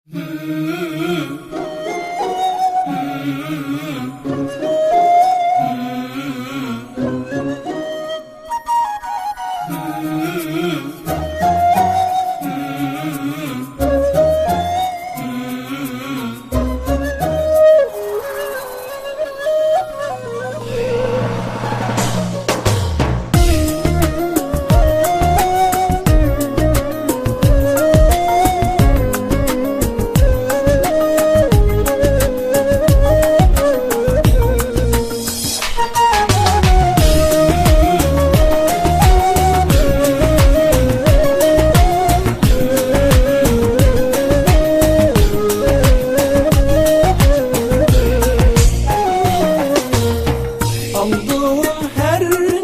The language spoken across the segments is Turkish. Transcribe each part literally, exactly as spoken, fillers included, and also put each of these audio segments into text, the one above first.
Aldığım her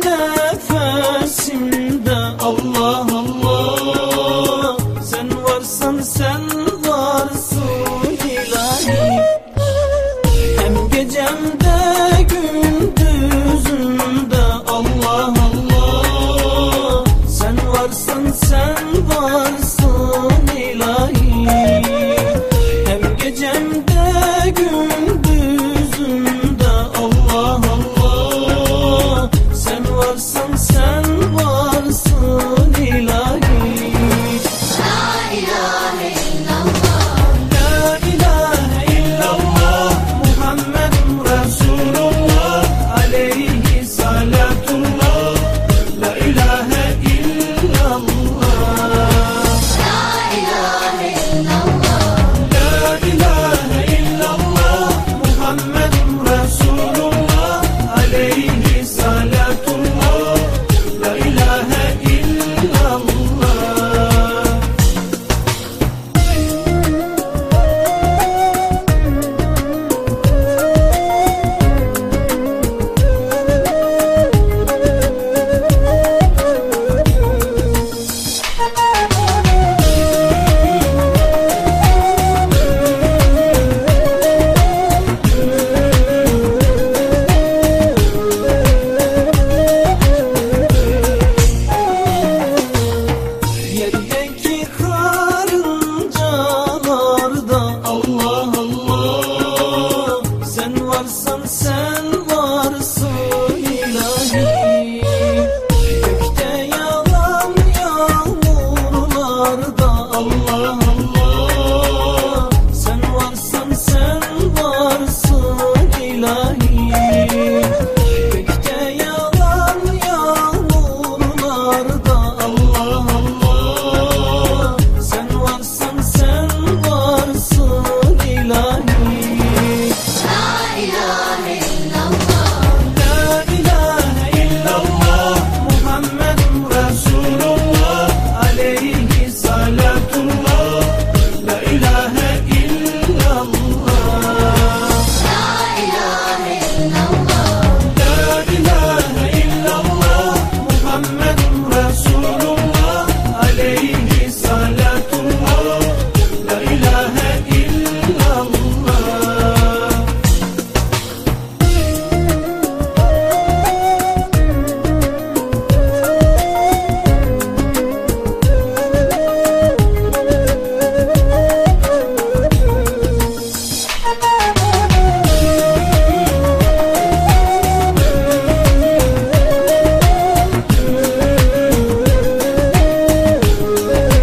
nefesimde Allah Allah, sen varsan sen varsın ilahi. Hem gecemde gündüzümde Allah Allah, sen varsan sen varsın ilahi. Hem gecemde gündüzümde Allah Allah, sen varsın sen varsın ilahi. La ilahe illallah, La ilahe illallah, Muhammedun Resulullah, aleyhi salatullah. La ilahe illallah, la ilahe illallah, La ilahe illallah, Muhammedun Resulullah, aleyhi salatullah. La ilahe illallah. Yerdeki karıncalarda Allah Allah, sen varsan sen varsın ilahi. Gökte yağan yağmurlarda Allah Allah, sen varsan sen varsın ilahi. Gökte yağan yağmurlarda Allah Allah, sen varsan sen varsın ilahi. la ilahe illallah, La ilahe illallah, Muhammedun Resulullah, aleyhi salatullah. La ilahe illallah, la ilahe illallah, La ilahe illallah, Muhammedun Resulullah, aleyhi salatullah. La ilahe illallah.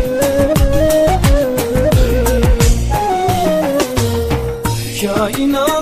Kainat